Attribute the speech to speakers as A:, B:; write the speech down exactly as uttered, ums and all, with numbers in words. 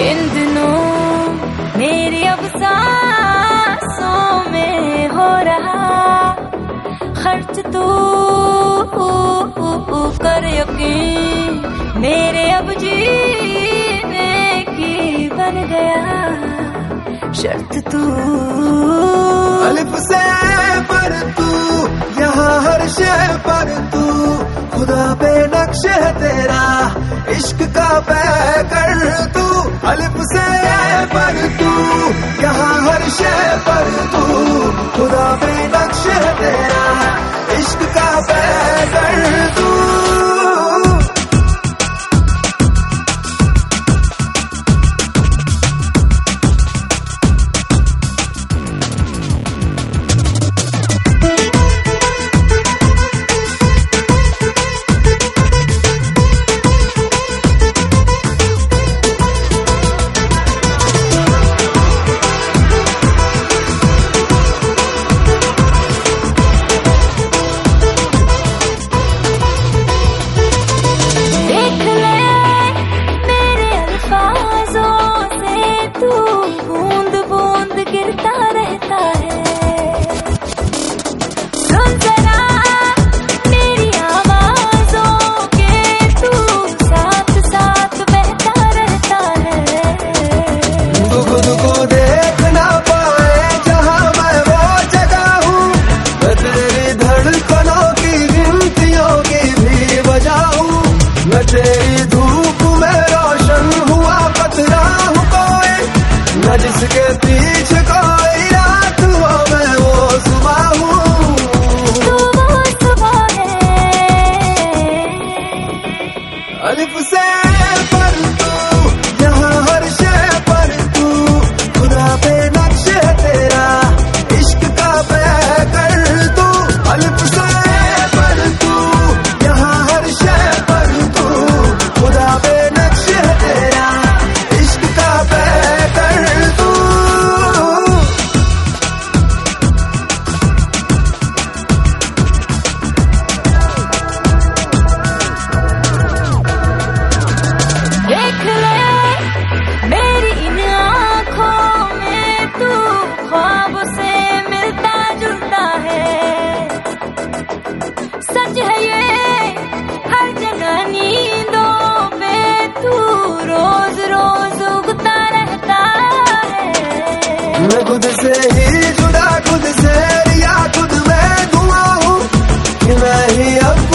A: इन दिनों मेरी अब सांसों में हो रहा खर्च तू कर यकीन, मेरे अब जीने की बन गया शर्त तू।
B: अलिफ से पर तू यहाँ हर शय पर तू, खुदा पे नक्श है तेरा इश्क का पैकर तू। अलिफ से पर तू यहाँ हर शय पर तू, खुदा पे नक्श है तेरा इश्क का पैकर तू। तेरी धूप में रोशन हुआ कतरा हूँ कोई, न जिसके पीछे कोई रात हो मैं वो सुबह हूँ।
A: तू वो सुबह है।
B: अलिफ से पर तू यहाँ हर शय पर तू, खुदा पे नक्श है तेरा इश्क का पैकर तू। अलिफ से पर तू यहाँ हर शय पर तू, खुदा पे नक्श है तेरा इश्क का पैकर तू।
A: देख ले मेरी इन आँखों में तू ख्वाब से मिलता जुलता है, सच है ये हर जगह नींदों पे तू रोज रोज उगता रहता है।
B: मैं खुद से ही जुड़ा खुद से रिया खुद में धुआं हूँ कि मैं ही अब